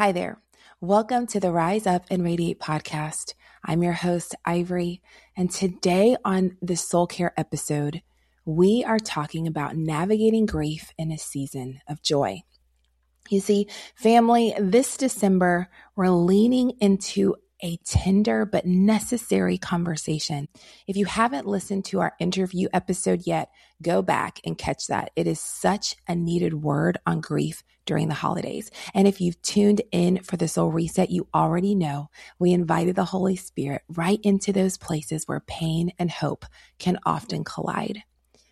Hi there. Welcome to the Rise Up and Radiate podcast. I'm your host, Ivory, and today on the Soul Care episode, we are talking about navigating grief in a season of joy. You see, family, this December, we're leaning into a tender but necessary conversation. If you haven't listened to our interview episode yet, go back and catch that. It is such a needed word on grief during the holidays. And if you've tuned in for the Soul Reset, you already know we invited the Holy Spirit right into those places where pain and hope can often collide.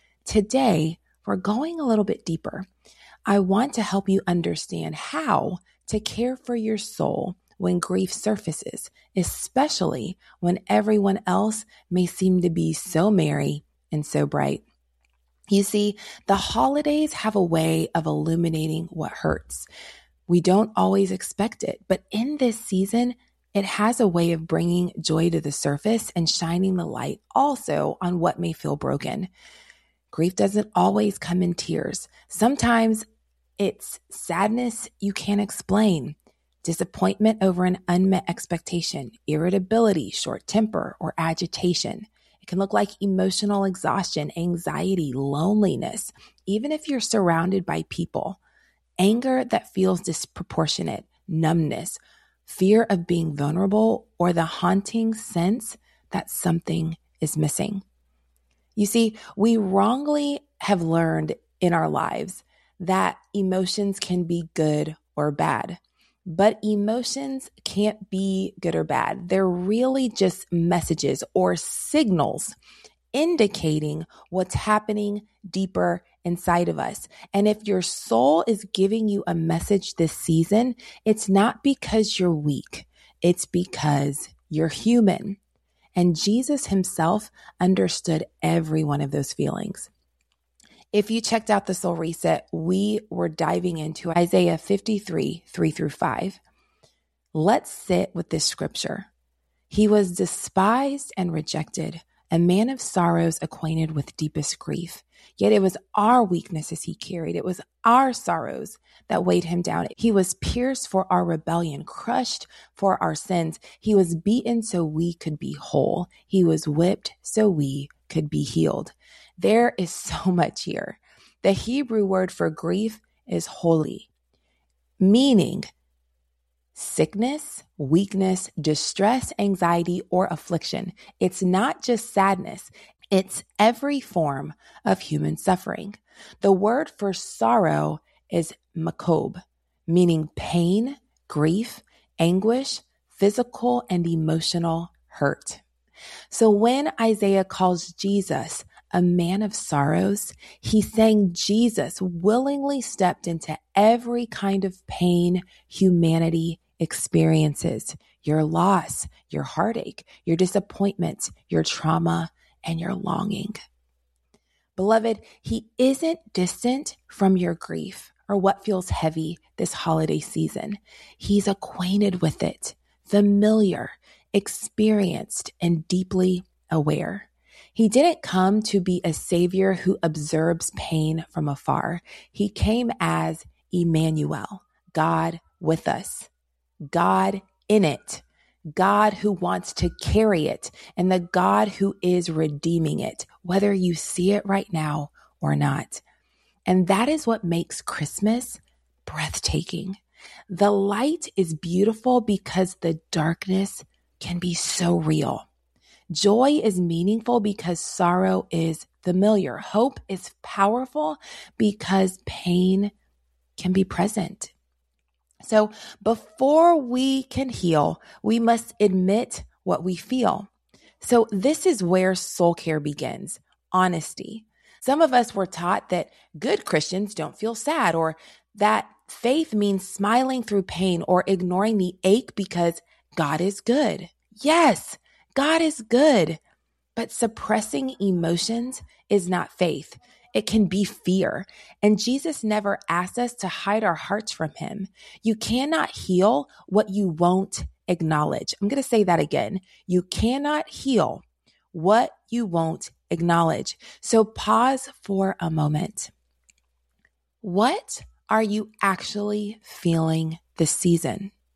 Today, we're going a little bit deeper. I want to help you understand how to care for your soul when grief surfaces, especially when everyone else may seem to be so merry and so bright. You see, the holidays have a way of illuminating what hurts. We don't always expect it, but in this season, it has a way of bringing joy to the surface and shining the light also on what may feel broken. Grief doesn't always come in tears. Sometimes it's sadness you can't explain, disappointment over an unmet expectation, irritability, short temper, or agitation. It can look like emotional exhaustion, anxiety, loneliness, even if you're surrounded by people, anger that feels disproportionate, numbness, fear of being vulnerable, or the haunting sense that something is missing. You see, we wrongly have learned in our lives that emotions can be good or bad. But emotions can't be good or bad. They're really just messages or signals indicating what's happening deeper inside of us. And if your soul is giving you a message this season, it's not because you're weak. It's because you're human. And Jesus himself understood every one of those feelings. If you checked out the Soul Reset, we were diving into Isaiah 53, 3-5. Let's sit with this scripture. He was despised and rejected, a man of sorrows, acquainted with deepest grief. Yet it was our weaknesses he carried. It was our sorrows that weighed him down. He was pierced for our rebellion, crushed for our sins. He was beaten so we could be whole. He was whipped so we could be healed. There is so much here. The Hebrew word for grief is holy, meaning sickness, weakness, distress, anxiety, or affliction. It's not just sadness. It's every form of human suffering. The word for sorrow is makob, meaning pain, grief, anguish, physical and emotional hurt. So when Isaiah calls Jesus a man of sorrows, he's saying Jesus willingly stepped into every kind of pain humanity experiences, your loss, your heartache, your disappointment, your trauma, and your longing. Beloved, he isn't distant from your grief or what feels heavy this holiday season. He's acquainted with it, familiar, experienced, and deeply aware. He didn't come to be a savior who observes pain from afar. He came as Emmanuel, God with us, God in it, God who wants to carry it, and the God who is redeeming it, whether you see it right now or not. And that is what makes Christmas breathtaking. The light is beautiful because the darkness can be so real. Joy is meaningful because sorrow is familiar. Hope is powerful because pain can be present. So before we can heal, we must admit what we feel. So this is where soul care begins, honesty. Some of us were taught that good Christians don't feel sad, or that faith means smiling through pain or ignoring the ache because God is good. Yes, God is good, but suppressing emotions is not faith. It can be fear. And Jesus never asked us to hide our hearts from him. You cannot heal what you won't acknowledge. I'm going to say that again. You cannot heal what you won't acknowledge. So pause for a moment. What are you actually feeling this season?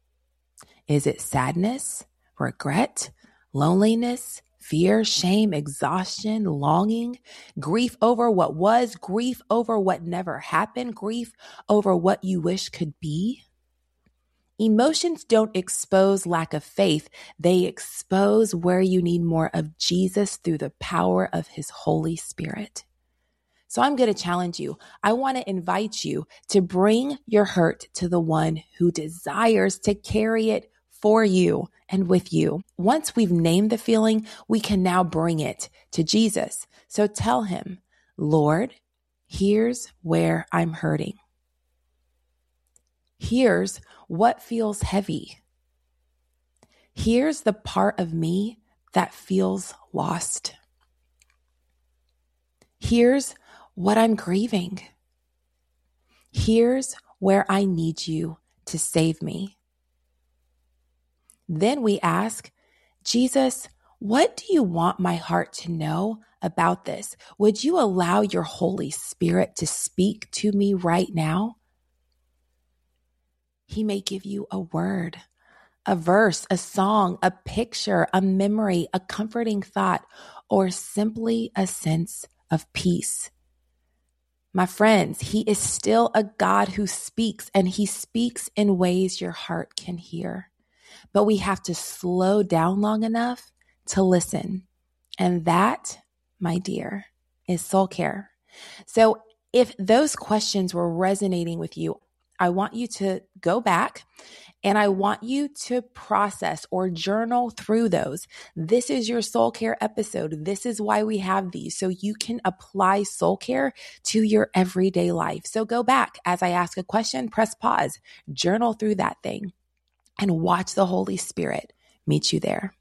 Is it sadness, regret, loneliness, fear, shame, exhaustion, longing, grief over what was, grief over what never happened, grief over what you wish could be? Emotions don't expose lack of faith. They expose where you need more of Jesus through the power of his Holy Spirit. So I'm going to challenge you. I want to invite you to bring your hurt to the one who desires to carry it for you and with you. Once we've named the feeling, we can now bring it to Jesus. So tell him, Lord, here's where I'm hurting. Here's what feels heavy. Here's the part of me that feels lost. Here's what I'm grieving. Here's where I need you to save me. Then we ask, Jesus, what do you want my heart to know about this? Would you allow your Holy Spirit to speak to me right now? He may give you a word, a verse, a song, a picture, a memory, a comforting thought, or simply a sense of peace. My friends, he is still a God who speaks, and he speaks in ways your heart can hear. But we have to slow down long enough to listen. And that, my dear, is soul care. So if those questions were resonating with you, I want you to go back and I want you to process or journal through those. This is your soul care episode. This is why we have these, so you can apply soul care to your everyday life. So go back as I ask a question, press pause, journal through that thing, and watch the Holy Spirit meet you there.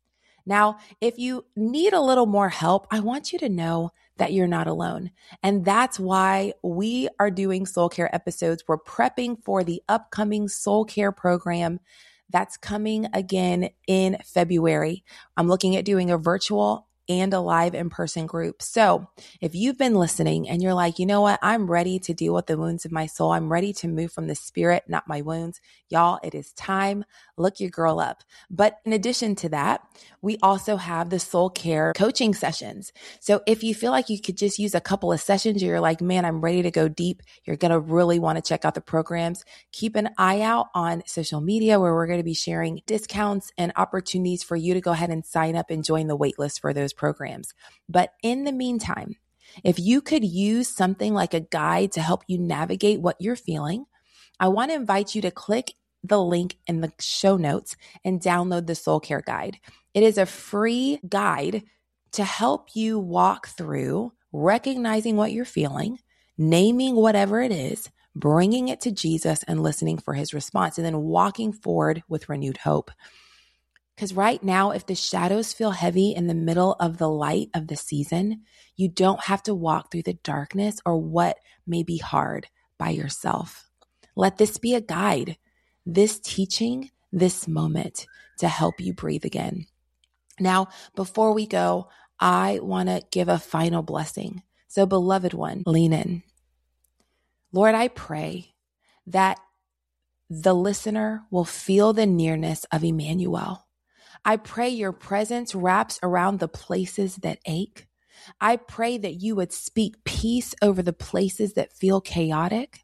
Now, if you need a little more help, I want you to know that you're not alone. And that's why we are doing soul care episodes. We're prepping for the upcoming soul care program that's coming again in February. I'm looking at doing a virtual and a live in-person group. So if you've been listening and you're like, you know what, I'm ready to deal with the wounds of my soul. I'm ready to move from the spirit, not my wounds. Y'all, it is time. Look your girl up. But in addition to that, we also have the soul care coaching sessions. So if you feel like you could just use a couple of sessions, you're like, man, I'm ready to go deep. You're going to really want to check out the programs. Keep an eye out on social media where we're going to be sharing discounts and opportunities for you to go ahead and sign up and join the waitlist for those programs. But in the meantime, if you could use something like a guide to help you navigate what you're feeling, I want to invite you to click the link in the show notes and download the Soul Care Guide. It is a free guide to help you walk through recognizing what you're feeling, naming whatever it is, bringing it to Jesus and listening for his response, and then walking forward with renewed hope. Because right now, if the shadows feel heavy in the middle of the light of the season, you don't have to walk through the darkness or what may be hard by yourself. Let this be a guide, this teaching, this moment to help you breathe again. Now, before we go, I want to give a final blessing. So, beloved one, lean in. Lord, I pray that the listener will feel the nearness of Emmanuel. I pray your presence wraps around the places that ache. I pray that you would speak peace over the places that feel chaotic.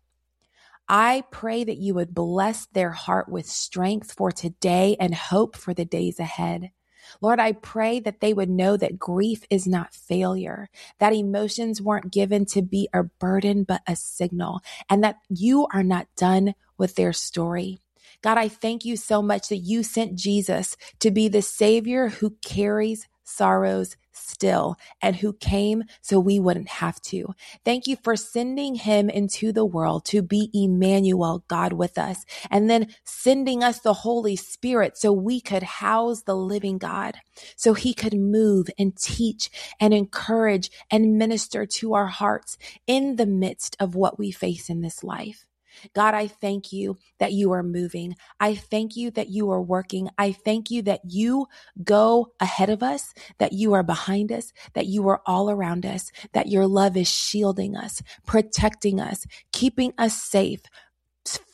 I pray that you would bless their heart with strength for today and hope for the days ahead. Lord, I pray that they would know that grief is not failure, that emotions weren't given to be a burden, but a signal, and that you are not done with their story. God, I thank you so much that you sent Jesus to be the Savior who carries sorrows still and who came so we wouldn't have to. Thank you for sending him into the world to be Emmanuel, God with us, and then sending us the Holy Spirit so we could house the living God, so he could move and teach and encourage and minister to our hearts in the midst of what we face in this life. God, I thank you that you are moving. I thank you that you are working. I thank you that you go ahead of us, that you are behind us, that you are all around us, that your love is shielding us, protecting us, keeping us safe,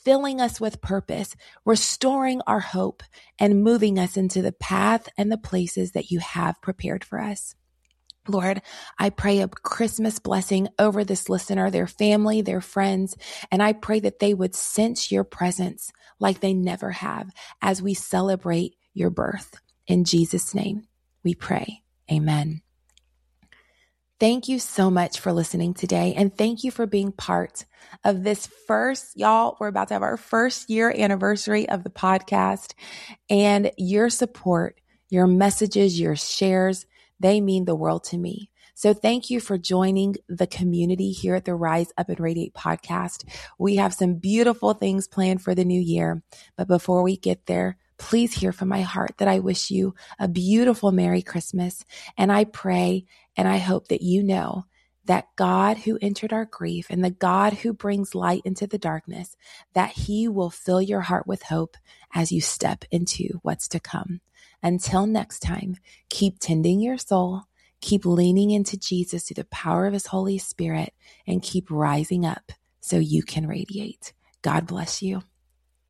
filling us with purpose, restoring our hope, and moving us into the path and the places that you have prepared for us. Lord, I pray a Christmas blessing over this listener, their family, their friends, and I pray that they would sense your presence like they never have as we celebrate your birth. In Jesus' name, we pray. Amen. Thank you so much for listening today, and thank you for being part of this we're about to have our first year anniversary of the podcast, and your support, your messages, your shares, they mean the world to me. So thank you for joining the community here at the Rise Up and Radiate podcast. We have some beautiful things planned for the new year. But before we get there, please hear from my heart that I wish you a beautiful Merry Christmas. And I pray and I hope that you know that God who entered our grief and the God who brings light into the darkness, that he will fill your heart with hope as you step into what's to come. Until next time, keep tending your soul, keep leaning into Jesus through the power of his Holy Spirit, and keep rising up so you can radiate. God bless you.